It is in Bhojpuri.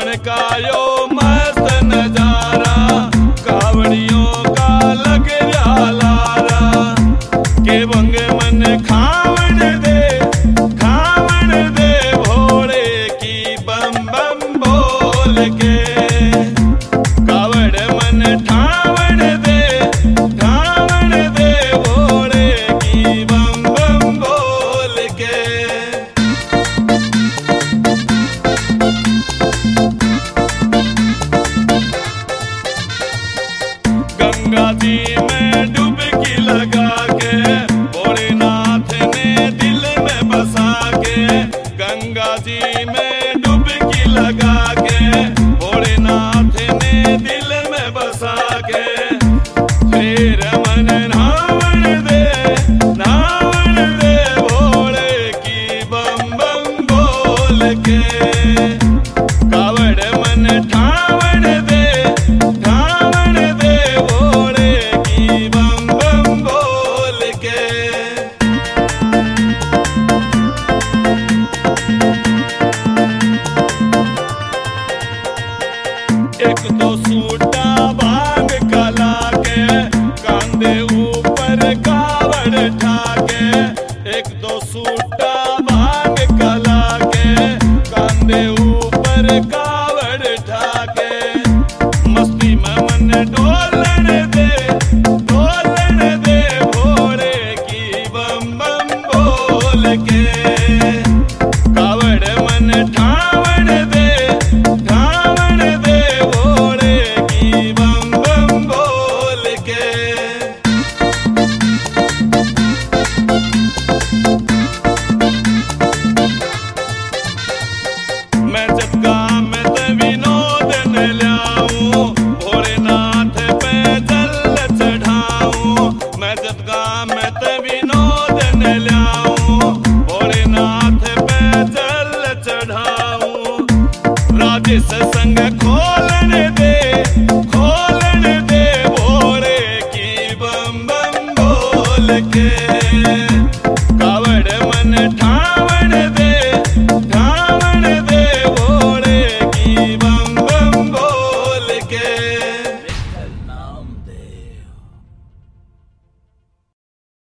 सावन का यो मस्त नजारा, कावड़ियों का लग रहा लारा, के बंग मन खावन दे भोले की बम बम बोल के। कावड़ मन ठावन दे भोले की बम बम बोल के। गंगा जी में डुबकी लगा के भोलेनाथ ने दिल में बसा के, गंगा जी में डुबकी लगा के भोलेनाथ ने दिल में बसा के। फिर मन नावन दे भोले की बम बम बोल के। कावड़ मन ठावन दे भोले की बम बम बोल के। एक तो सूटा भांग कला के कांधे ऊपर कावड़ ठाके, एक तो सूटा भांग कला के कांधे ऊपर कावड़ ठाके। मस्ती में मन डोलन दे भोले की बम बम बोल के। कावड़ मन ठावन दे भोले की बम बम बोल के। मैं जगगा में ते विनोदन ल्याऊं, भोलेनाथ पे जल चढ़ाऊं। मैं जगगा में ते विनोदन ल्याऊं, भोलेनाथ पे जल चढ़ाऊं। राजेश संग खोलन दे